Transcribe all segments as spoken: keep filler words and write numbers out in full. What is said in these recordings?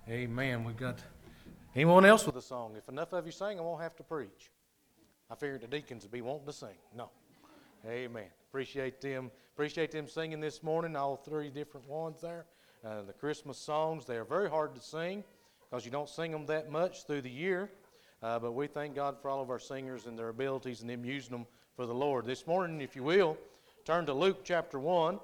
Amen. We've got anyone else with a song? If enough of you sing, I won't have to preach. I figured the deacons would be wanting to sing. No. Amen. Appreciate them. Appreciate them singing this morning, all three different ones there. Uh, the Christmas songs, they are very hard to sing because you don't sing them that much through the year. Uh, but we thank God for all of our singers and their abilities and them using them for the Lord. This morning, if you will, turn to Luke chapter one.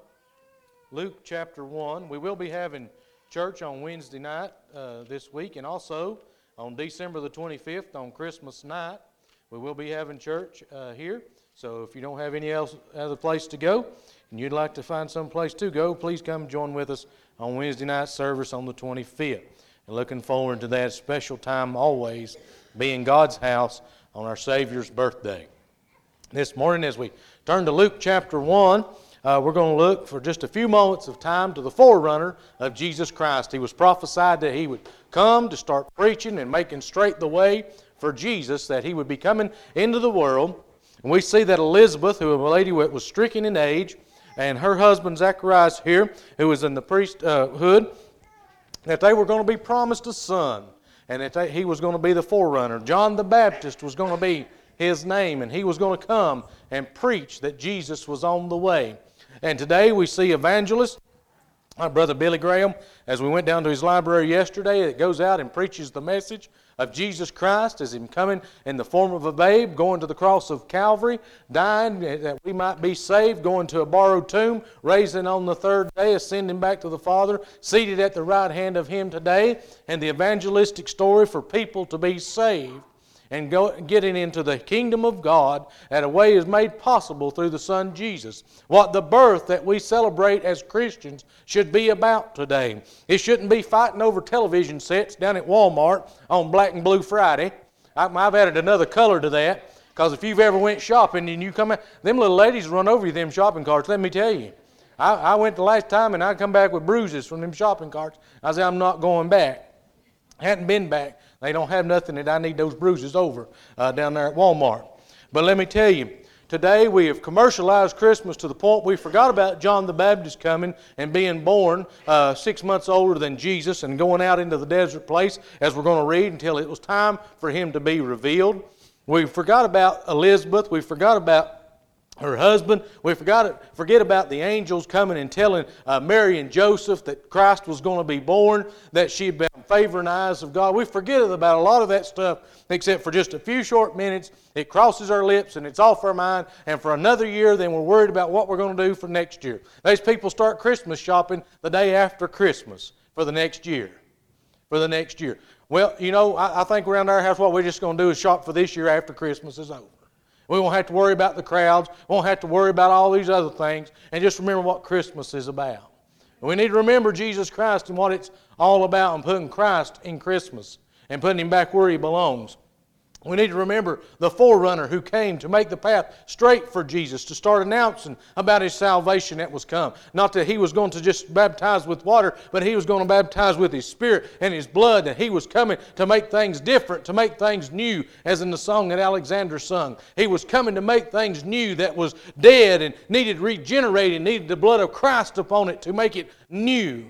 Luke chapter one. We will be having church on Wednesday night uh, this week, and also on December the twenty-fifth, on Christmas night, we will be having church uh, here. So if you don't have any else other place to go, and you'd like to find some place to go, please come join with us on Wednesday night service on the twenty-fifth. And looking forward to that special time always, being God's house on our Savior's birthday. This morning, as we turn to Luke chapter one, uh, we're going to look for just a few moments of time to the forerunner of Jesus Christ. He was prophesied that He would come to start preaching and making straight the way for Jesus, that He would be coming into the world. And we see that Elizabeth, who was a lady that was stricken in age, and her husband Zacharias here, who was in the priesthood, that they were going to be promised a son, and that they, he was going to be the forerunner. John the Baptist was going to be his name, and he was going to come and preach that Jesus was on the way. And today we see evangelist, my brother Billy Graham, as we went down to his library yesterday, that goes out and preaches the message of Jesus Christ as Him coming in the form of a babe, going to the cross of Calvary, dying that we might be saved, going to a borrowed tomb, raising on the third day, ascending back to the Father, seated at the right hand of Him today, and the evangelistic story for people to be saved and go, getting into the kingdom of God at a way is made possible through the Son Jesus. What the birth that we celebrate as Christians should be about today. It shouldn't be fighting over television sets down at Walmart on Black and Blue Friday. I've added another color to that, because if you've ever went shopping and you come out, them little ladies run over you them shopping carts, let me tell you. I, I went the last time and I come back with bruises from them shopping carts. I said, I'm not going back. I hadn't been back. They don't have nothing that I need those bruises over uh, down there at Walmart. But let me tell you, today we have commercialized Christmas to the point we forgot about John the Baptist coming and being born uh, six months older than Jesus and going out into the desert place, as we're going to read, until it was time for Him to be revealed. We forgot about Elizabeth. We forgot about her husband. We forgot forget about the angels coming and telling uh, Mary and Joseph that Christ was going to be born, that she'd been favored in the eyes of God. We forget about a lot of that stuff, except for just a few short minutes. It crosses our lips and it's off our mind. And for another year, then we're worried about what we're going to do for next year. These people start Christmas shopping the day after Christmas for the next year. For the next year. Well, you know, I, I think around our house, what we're just going to do is shop for this year after Christmas is over. We won't have to worry about the crowds. We won't have to worry about all these other things. And just remember what Christmas is about. We need to remember Jesus Christ and what it's all about, and putting Christ in Christmas and putting Him back where He belongs. We need to remember the forerunner who came to make the path straight for Jesus, to start announcing about His salvation that was come. Not that He was going to just baptize with water, but He was going to baptize with His Spirit and His blood, and He was coming to make things different, to make things new, as in the song that Alexander sung. He was coming to make things new that was dead and needed regenerating, needed the blood of Christ upon it to make it new.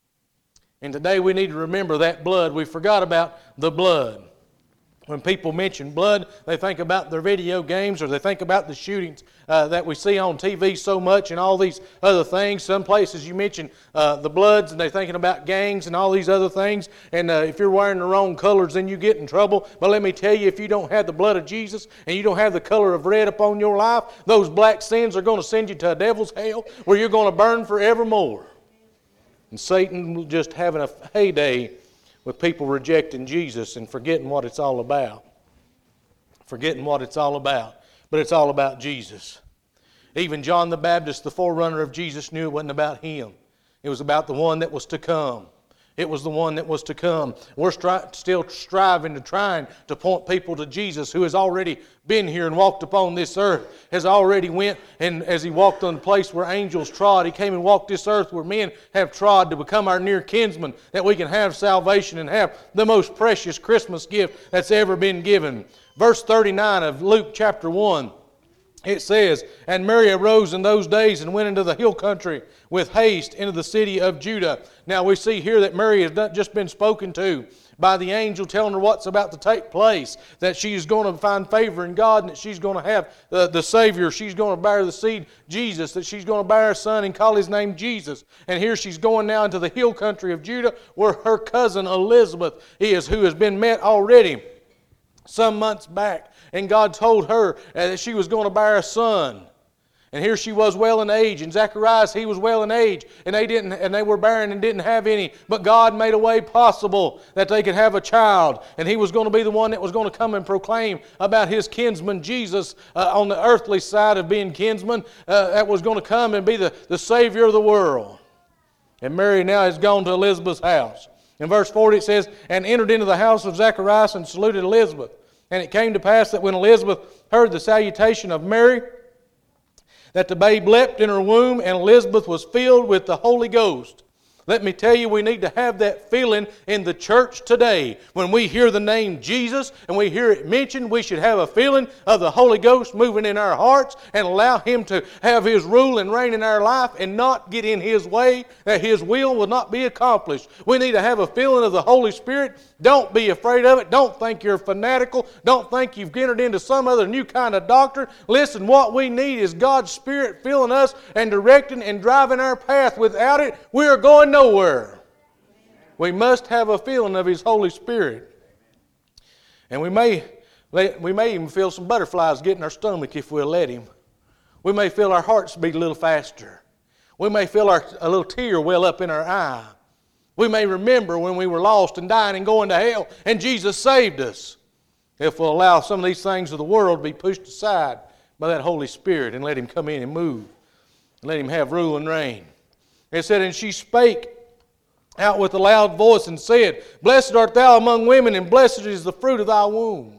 And today we need to remember that blood. We forgot about the blood. When people mention blood, they think about their video games, or they think about the shootings uh, that we see on T V so much and all these other things. Some places you mention uh, the bloods and they're thinking about gangs and all these other things. And uh, if you're wearing the wrong colors, then you get in trouble. But let me tell you, if you don't have the blood of Jesus and you don't have the color of red upon your life, those black sins are going to send you to a devil's hell where you're going to burn forevermore. And Satan just having a heyday with people rejecting Jesus and forgetting what it's all about. Forgetting what it's all about. But it's all about Jesus. Even John the Baptist, the forerunner of Jesus, knew it wasn't about him. It was about the one that was to come. It was the one that was to come. We're stri- still striving to trying to point people to Jesus, who has already been here and walked upon this earth, has already went, and as He walked on the place where angels trod, He came and walked this earth where men have trod to become our near kinsmen, that we can have salvation and have the most precious Christmas gift that's ever been given. Verse thirty-nine of Luke chapter one. it says, and Mary arose in those days and went into the hill country with haste into the city of Judah. Now we see here that Mary has not just been spoken to by the angel telling her what's about to take place, that she's going to find favor in God and that she's going to have the, the Savior. She's going to bear the seed, Jesus, that she's going to bear a son and call his name Jesus. And here she's going now into the hill country of Judah where her cousin Elizabeth is, who has been met already some months back. And God told her that she was going to bear a son. And here she was well in age, and Zacharias, he was well in age, and they didn't, and they were barren and didn't have any. But God made a way possible that they could have a child, and he was going to be the one that was going to come and proclaim about his kinsman Jesus uh, on the earthly side of being kinsman, uh, that was going to come and be the, the Savior of the world. And Mary now has gone to Elizabeth's house. In verse forty it says, and entered into the house of Zacharias and saluted Elizabeth. And it came to pass that when Elizabeth heard the salutation of Mary, that the babe leapt in her womb, and Elizabeth was filled with the Holy Ghost. Let me tell you, we need to have that feeling in the church today. When we hear the name Jesus and we hear it mentioned, we should have a feeling of the Holy Ghost moving in our hearts and allow Him to have His rule and reign in our life and not get in His way, that His will will not be accomplished. We need to have a feeling of the Holy Spirit. Don't be afraid of it. Don't think you're fanatical. Don't think you've entered into some other new kind of doctrine. Listen, what we need is God's Spirit filling us and directing and driving our path. Without it, we are going nowhere. We must have a feeling of His Holy Spirit. And we may, we may even feel some butterflies get in our stomach if we'll let Him. We may feel our hearts beat a little faster. We may feel our, a little tear well up in our eye. We may remember when we were lost and dying and going to hell, and Jesus saved us. If we'll allow some of these things of the world to be pushed aside by that Holy Spirit and let Him come in and move, and let Him have rule and reign. It said, and she spake out with a loud voice and said, blessed art thou among women, and blessed is the fruit of thy womb.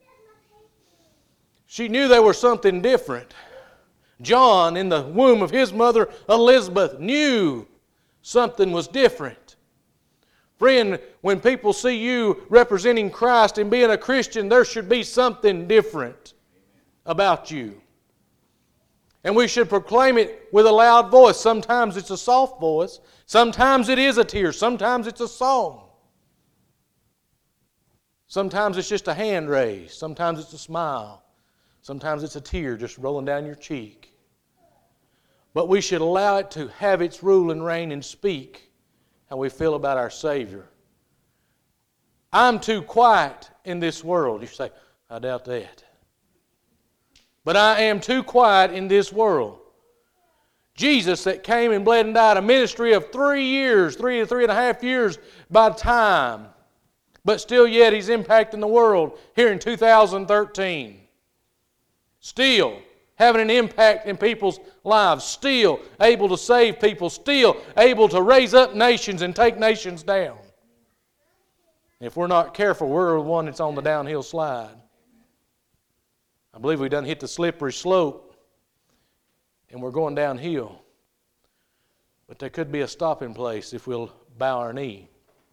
She knew there was something different. John, in the womb of his mother Elizabeth, knew something was different. Friend, when people see you representing Christ and being a Christian, there should be something different about you. And we should proclaim it with a loud voice. Sometimes it's a soft voice. Sometimes it is a tear. Sometimes it's a song. Sometimes it's just a hand raised. Sometimes it's a smile. Sometimes it's a tear just rolling down your cheek. But we should allow it to have its rule and reign and speak how we feel about our Savior. I'm too quiet in this world. You say, I doubt that. But I am too quiet in this world. Jesus that came and bled and died, a ministry of three years, three to three and a half years by time. But still yet He's impacting the world here in two thousand thirteen. Still having an impact in people's lives, still able to save people, still able to raise up nations and take nations down. If we're not careful, we're the one that's on the downhill slide. I believe we done hit the slippery slope and we're going downhill. But there could be a stopping place if we'll bow our knee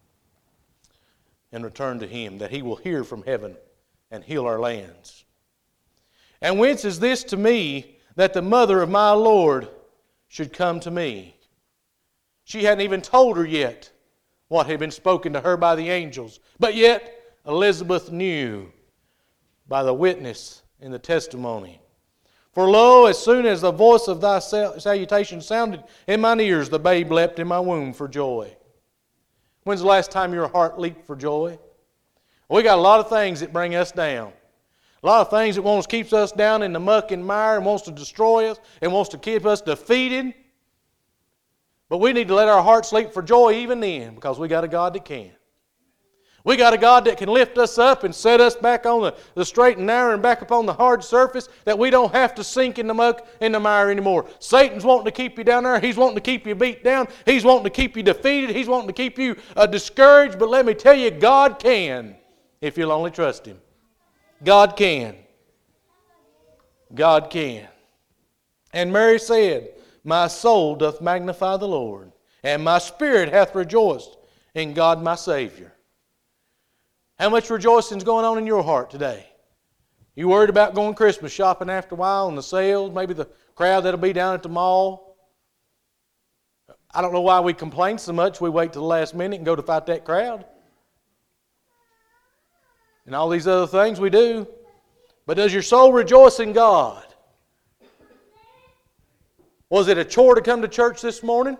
and return to Him, that He will hear from heaven and heal our lands. And whence is this to me that the mother of my Lord should come to me? She hadn't even told her yet what had been spoken to her by the angels. But yet Elizabeth knew by the witness and the testimony. For lo, as soon as the voice of thy salutation sounded in mine ears, the babe leapt in my womb for joy. When's the last time your heart leaped for joy? We got a lot of things that bring us down. A lot of things that wants to keep us down in the muck and mire and wants to destroy us and wants to keep us defeated. But we need to let our hearts leap for joy even then, because we got a God that can. We got a God that can lift us up and set us back on the, the straight and narrow and back up on the hard surface, that we don't have to sink in the muck and the mire anymore. Satan's wanting to keep you down there. He's wanting to keep you beat down. He's wanting to keep you defeated. He's wanting to keep you uh, discouraged. But let me tell you, God can if you'll only trust Him. God can. God can. And Mary said, my soul doth magnify the Lord, and my spirit hath rejoiced in God my Savior. How much rejoicing is going on in your heart today? You worried about going Christmas shopping after a while and the sales, maybe the crowd that'll be down at the mall. I don't know why we complain so much. We wait till the last minute and go to fight that crowd. And all these other things we do. But does your soul rejoice in God? Was it a chore to come to church this morning?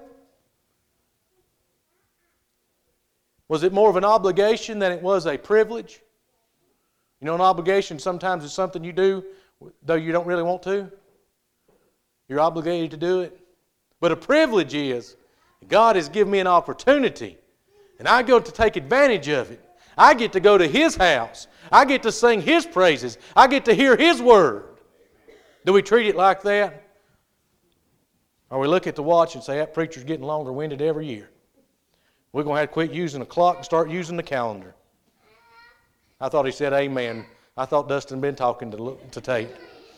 Was it more of an obligation than it was a privilege? You know, an obligation sometimes is something you do though you don't really want to. You're obligated to do it. But a privilege is God has given me an opportunity, and I go to take advantage of it. I get to go to His house. I get to sing His praises. I get to hear His word. Do we treat it like that? Or we look at the watch and say, that preacher's getting longer-winded every year. We're going to have to quit using the clock and start using the calendar. I thought he said amen. I thought Dustin had been talking to, to Tate.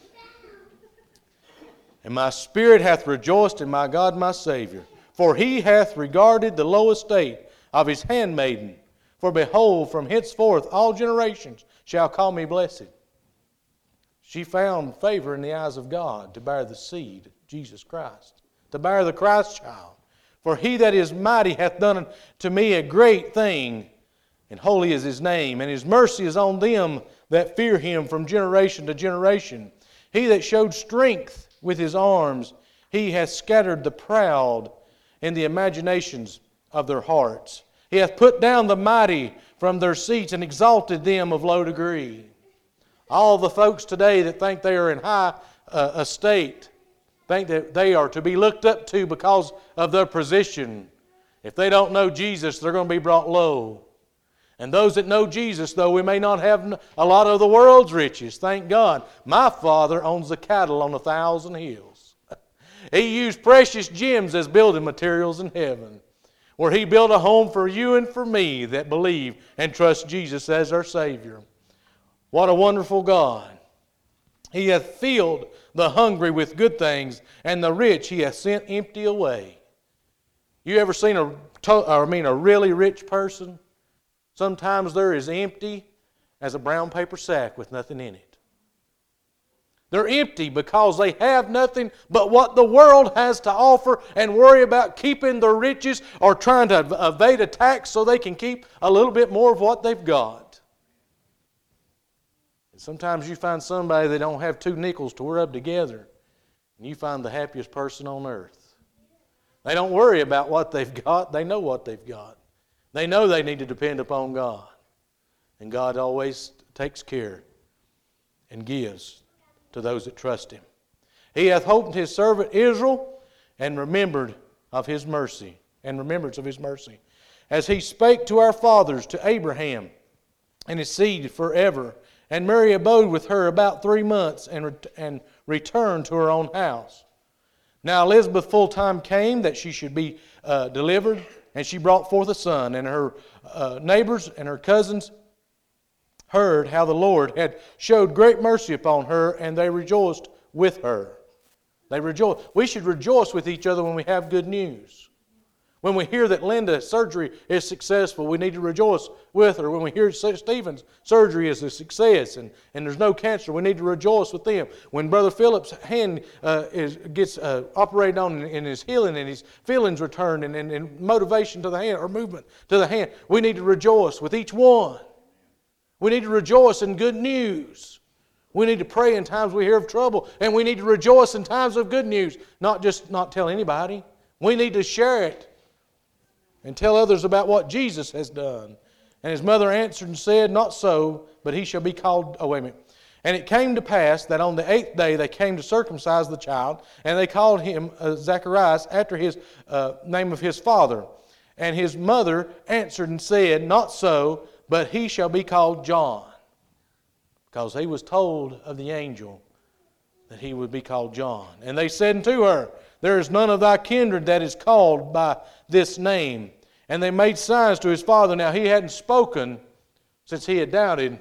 And my spirit hath rejoiced in my God my Savior, for He hath regarded the low estate of His handmaiden. For behold, from henceforth all generations shall call me blessed. She found favor in the eyes of God to bear the seed, Jesus Christ, to bear the Christ child. For He that is mighty hath done to me a great thing, and holy is His name, and His mercy is on them that fear Him from generation to generation. He that showed strength with His arms, He hath scattered the proud in the imaginations of their hearts. He hath put down the mighty from their seats and exalted them of low degree. All the folks today that think they are in high uh, estate think that they are to be looked up to because of their position. If they don't know Jesus, they're going to be brought low. And those that know Jesus, though we may not have a lot of the world's riches, thank God, my Father owns the cattle on a thousand hills. He used precious gems as building materials in heaven, where He built a home for you and for me that believe and trust Jesus as our Savior. What a wonderful God. He hath filled the hungry with good things, and the rich He hath sent empty away. You ever seen a, I mean, a really rich person? Sometimes they're as empty as a brown paper sack with nothing in it. They're empty because they have nothing but what the world has to offer and worry about keeping their riches or trying to evade a tax so they can keep a little bit more of what they've got. And sometimes you find somebody that don't have two nickels to rub together, and you find the happiest person on earth. They don't worry about what they've got. They know what they've got. They know they need to depend upon God. And God always takes care and gives to those that trust Him. He hath hoped His servant Israel, and remembered of His mercy, and remembrance of His mercy, as He spake to our fathers, to Abraham, and his seed forever. And Mary abode with her about three months, and, re- and returned to her own house. Now Elizabeth full time came that she should be uh, delivered, and she brought forth a son, and her uh, neighbors and her cousins heard how the Lord had showed great mercy upon her, and they rejoiced with her. They rejoice. We should rejoice with each other when we have good news. When we hear that Linda's surgery is successful, we need to rejoice with her. When we hear Stephen's surgery is a success and, and there's no cancer, we need to rejoice with them. When Brother Philip's hand uh, is, gets uh, operated on and, and is healing and his feelings return and, and, and motivation to the hand or movement to the hand, we need to rejoice with each one. We need to rejoice in good news. We need to pray in times we hear of trouble, and we need to rejoice in times of good news, not just not tell anybody. We need to share it and tell others about what Jesus has done. And his mother answered and said, Not so, but he shall be called... Oh, wait a minute. And it came to pass that on the eighth day they came to circumcise the child, and they called him uh, Zacharias after his uh, name of his father. And his mother answered and said, Not so, but he shall be called John. Because he was told of the angel that he would be called John. And they said unto her, There is none of thy kindred that is called by this name. And they made signs to his father. Now he hadn't spoken since he had doubted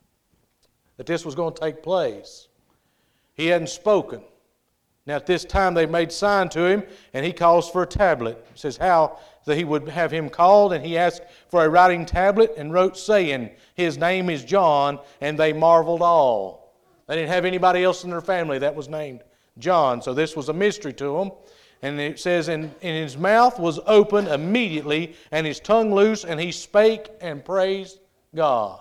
that this was going to take place. He hadn't spoken. Now at this time they made sign to him, and he calls for a tablet. He says how that he would have him called, and he asked for a writing tablet and wrote, saying, His name is John, and they marveled all They didn't have anybody else in their family that was named John. So this was a mystery to them. And it says, and, and his mouth was open immediately, and his tongue loose, and he spake and praised God.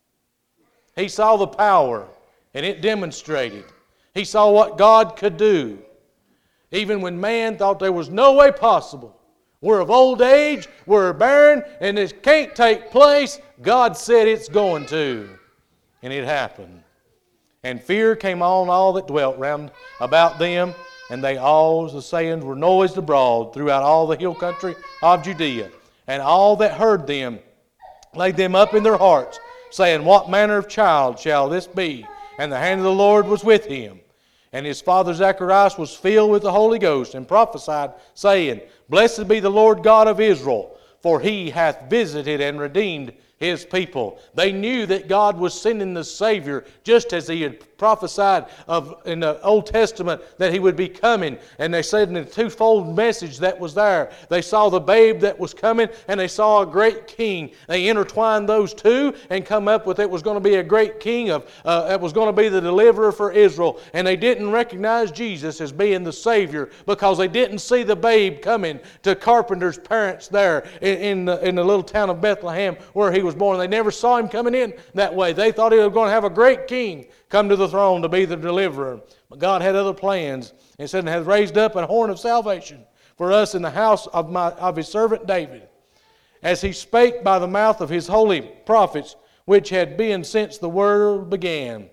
He saw the power, and it demonstrated. He saw what God could do. Even when man thought there was no way possible. We're of old age, we're barren, and it can't take place. God said it's going to. And it happened. And fear came on all that dwelt round about them, and they all, the sayings were noised abroad throughout all the hill country of Judea. And all that heard them laid them up in their hearts, saying, What manner of child shall this be? And the hand of the Lord was with him. And his father Zacharias was filled with the Holy Ghost, and prophesied, saying, Blessed be the Lord God of Israel, for he hath visited and redeemed his people. They knew that God was sending the Savior, just as he had prophesied of in the Old Testament that he would be coming. And they said in the twofold message that was there, they saw the babe that was coming, and they saw a great king. They intertwined those two and come up with it was going to be a great king of uh, that was going to be the deliverer for Israel. And they didn't recognize Jesus as being the Savior because they didn't see the babe coming to carpenter's parents there in, in, the, in the little town of Bethlehem where he was born. They never saw him coming in that way. They thought he was going to have a great king come to the throne to be the deliverer. But God had other plans. He said, and hath raised up a horn of salvation for us in the house of, my, of his servant David, as he spake by the mouth of his holy prophets, which had been since the world began,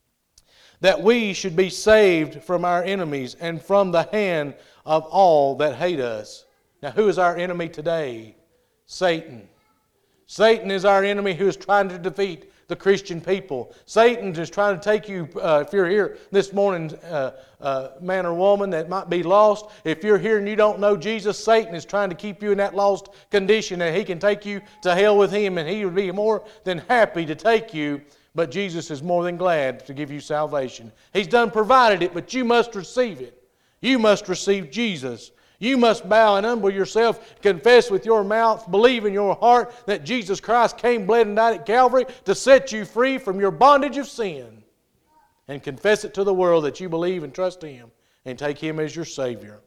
that we should be saved from our enemies and from the hand of all that hate us. Now, who is our enemy today? Satan. Satan is our enemy who is trying to defeat the Christian people. Satan is trying to take you, uh, if you're here this morning, uh, uh, man or woman that might be lost, if you're here and you don't know Jesus, Satan is trying to keep you in that lost condition, and he can take you to hell with him, and he would be more than happy to take you, but Jesus is more than glad to give you salvation. He's done provided it, but you must receive it. You must receive Jesus. You must bow and humble yourself, confess with your mouth, believe in your heart that Jesus Christ came, bled, and died at Calvary to set you free from your bondage of sin. And confess it to the world that you believe and trust Him and take Him as your Savior.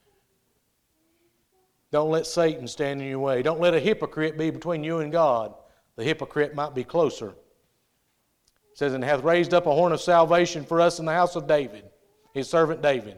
Don't let Satan stand in your way. Don't let a hypocrite be between you and God. The hypocrite might be closer. It says, and hath raised up a horn of salvation for us in the house of David, his servant David,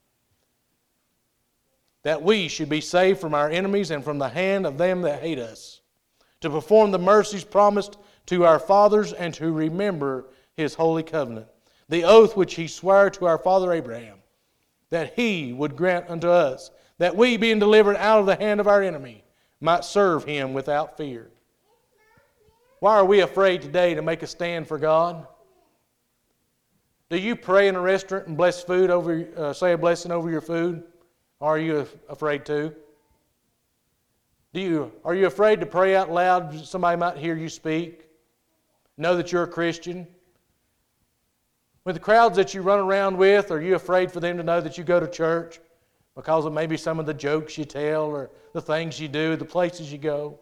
that we should be saved from our enemies and from the hand of them that hate us, to perform the mercies promised to our fathers and to remember His holy covenant, the oath which He sware to our father Abraham, that He would grant unto us, that we, being delivered out of the hand of our enemy, might serve Him without fear. Why are we afraid today to make a stand for God? Do you pray in a restaurant and bless food over, uh, say a blessing over your food? Or are you afraid to? Do you, are you afraid to pray out loud? Somebody might hear you speak. Know that you're a Christian. With the crowds that you run around with, are you afraid for them to know that you go to church because of maybe some of the jokes you tell or the things you do, the places you go?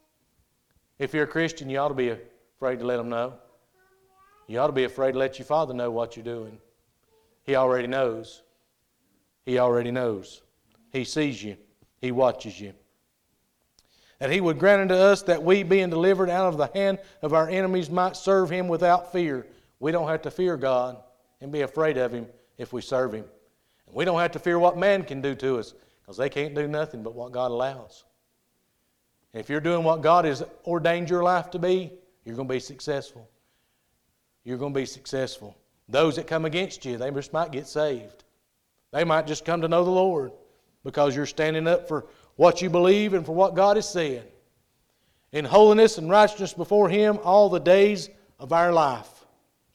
If you're a Christian, you ought to be afraid to let them know. You ought to be afraid to let your Father know what you're doing. He already knows. He already knows. He sees you. He watches you. That He would grant unto us that we, being delivered out of the hand of our enemies, might serve Him without fear. We don't have to fear God and be afraid of Him if we serve Him. And we don't have to fear what man can do to us, because they can't do nothing but what God allows. And if you're doing what God has ordained your life to be, you're going to be successful. You're going to be successful. Those that come against you, they just might get saved. They might just come to know the Lord because you're standing up for what you believe and for what God has said. In holiness and righteousness before Him all the days of our life.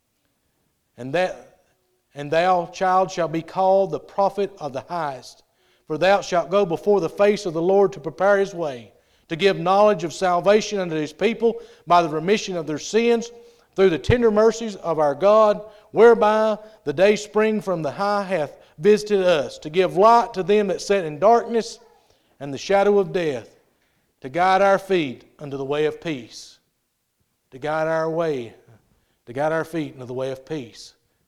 And that, and thou, child, shalt be called the prophet of the highest. For thou shalt go before the face of the Lord to prepare His way, to give knowledge of salvation unto His people by the remission of their sins, through the tender mercies of our God, whereby the day spring from the high hath visited us, to give light to them that sat in darkness and the shadow of death, to guide our feet unto the way of peace. To guide our way, to guide our feet into the way of peace.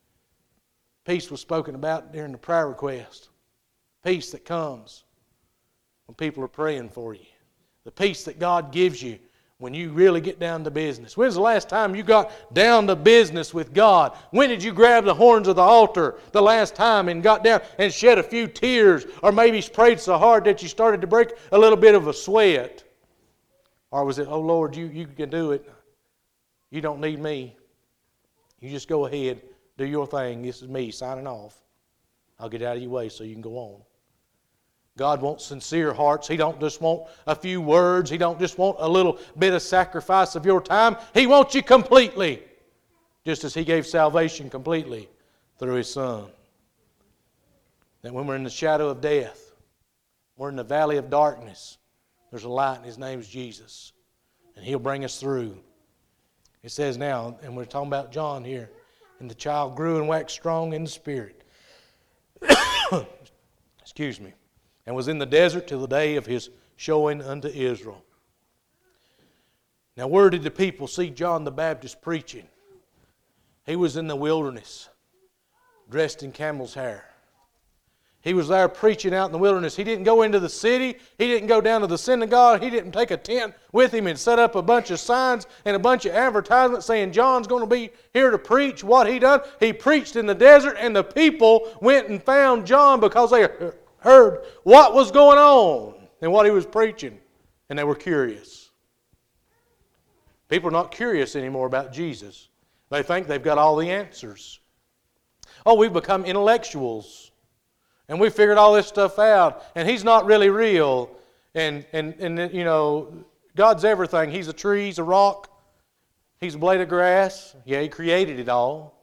Peace was spoken about during the prayer request. Peace that comes when people are praying for you. The peace that God gives you when you really get down to business. When's the last time you got down to business with God? When did you grab the horns of the altar the last time and got down and shed a few tears, or maybe prayed so hard that you started to break a little bit of a sweat? Or was it, oh Lord, you, you can do it. You don't need me. You just go ahead, do your thing. This is me signing off. I'll get out of your way so you can go on. God wants sincere hearts. He don't just want a few words. He don't just want a little bit of sacrifice of your time. He wants you completely, just as He gave salvation completely through His Son. That when we're in the shadow of death, we're in the valley of darkness, there's a light, and His name's Jesus. And He'll bring us through. It says now, and we're talking about John here, and the child grew and waxed strong in the Spirit. Excuse me. And was in the desert till the day of His showing unto Israel. Now where did the people see John the Baptist preaching? He was in the wilderness, dressed in camel's hair. He was there preaching out in the wilderness. He didn't go into the city. He didn't go down to the synagogue. He didn't take a tent with him and set up a bunch of signs and a bunch of advertisements saying John's going to be here to preach. What he done? He preached in the desert, and the people went and found John because they heard what was going on and what he was preaching, and they were curious. People are not curious anymore about Jesus. They think they've got all the answers. Oh, we've become intellectuals, and we figured all this stuff out, and He's not really real, and, and, and you know, God's everything. He's a tree, He's a rock, He's a blade of grass. Yeah, He created it all.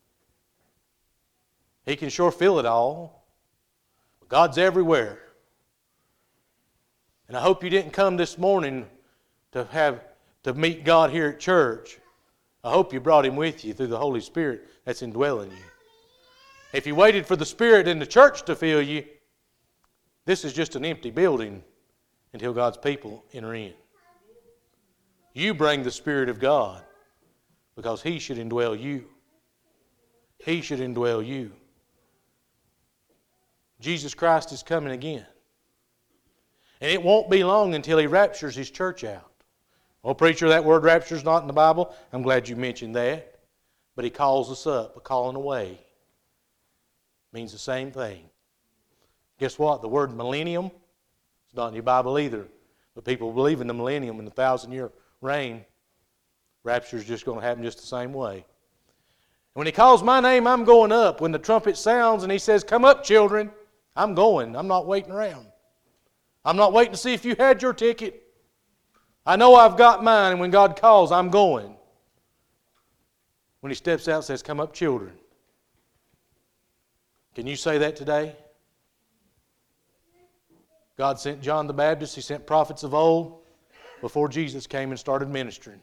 He can sure feel it all. God's everywhere. And I hope you didn't come this morning to have to meet God here at church. I hope you brought Him with you through the Holy Spirit that's indwelling you. If you waited for the Spirit in the church to fill you, this is just an empty building until God's people enter in. You bring the Spirit of God because He should indwell you. He should indwell you. Jesus Christ is coming again. And it won't be long until He raptures His church out. Well, preacher, that word rapture is not in the Bible. I'm glad you mentioned that. But He calls us up. A calling away means the same thing. Guess what? The word millennium is not in your Bible either. But people believe in the millennium and the thousand-year reign. Rapture is just going to happen just the same way. When He calls my name, I'm going up. When the trumpet sounds and He says, come up, children, I'm going. I'm not waiting around. I'm not waiting to see if you had your ticket. I know I've got mine, and when God calls, I'm going. When He steps out and says, come up, children. Can you say that today? God sent John the Baptist. He sent prophets of old before Jesus came and started ministering.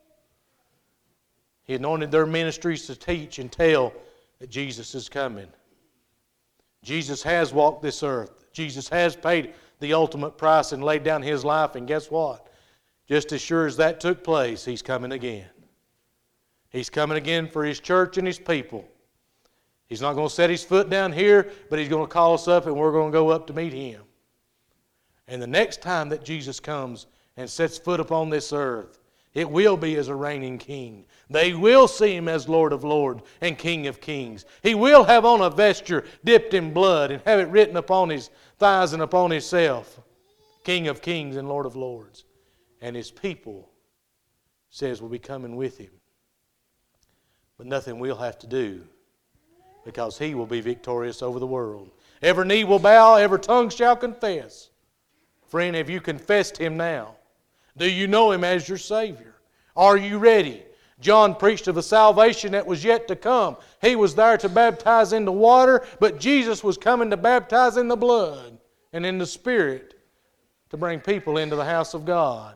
He anointed their ministries to teach and tell that Jesus is coming. Jesus has walked this earth. Jesus has paid the ultimate price and laid down His life. And guess what? Just as sure as that took place, He's coming again. He's coming again for His church and His people. He's not going to set His foot down here, but He's going to call us up and we're going to go up to meet Him. And the next time that Jesus comes and sets foot upon this earth, it will be as a reigning king. They will see Him as Lord of Lords and King of Kings. He will have on a vesture dipped in blood and have it written upon His thighs and upon Himself, King of Kings and Lord of Lords. And His people, says, will be coming with Him. But nothing we'll have to do, because He will be victorious over the world. Every knee will bow, every tongue shall confess. Friend, have you confessed Him now? Do you know Him as your Savior? Are you ready? John preached of a salvation that was yet to come. He was there to baptize in the water, but Jesus was coming to baptize in the blood and in the Spirit to bring people into the house of God.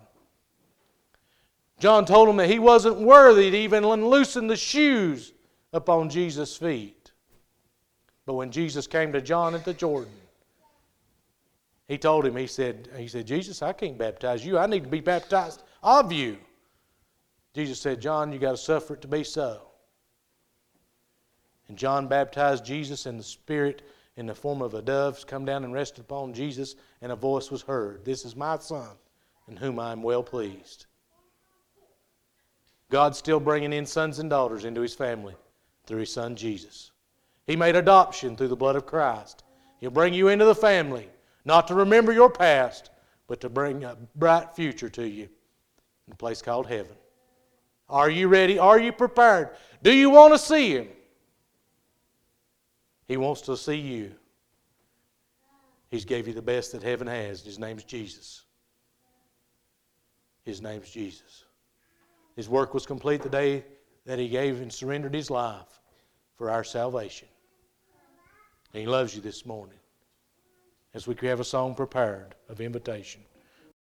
John told him that he wasn't worthy to even loosen the shoes upon Jesus' feet. But when Jesus came to John at the Jordan, he told him, he said, he said, Jesus, I can't baptize you. I need to be baptized of you. Jesus said, John, you got to suffer it to be so. And John baptized Jesus, and the Spirit in the form of a dove come down and rested upon Jesus, and a voice was heard, "This is my Son, in whom I am well pleased." God's still bringing in sons and daughters into His family through His Son Jesus. He made adoption through the blood of Christ. He'll bring you into the family, not to remember your past, but to bring a bright future to you in a place called heaven. Are you ready? Are you prepared? Do you want to see Him? He wants to see you. He's gave you the best that heaven has. His name's Jesus. His name's Jesus. His work was complete the day that He gave and surrendered His life for our salvation. And He loves you this morning as we have a song prepared of invitation.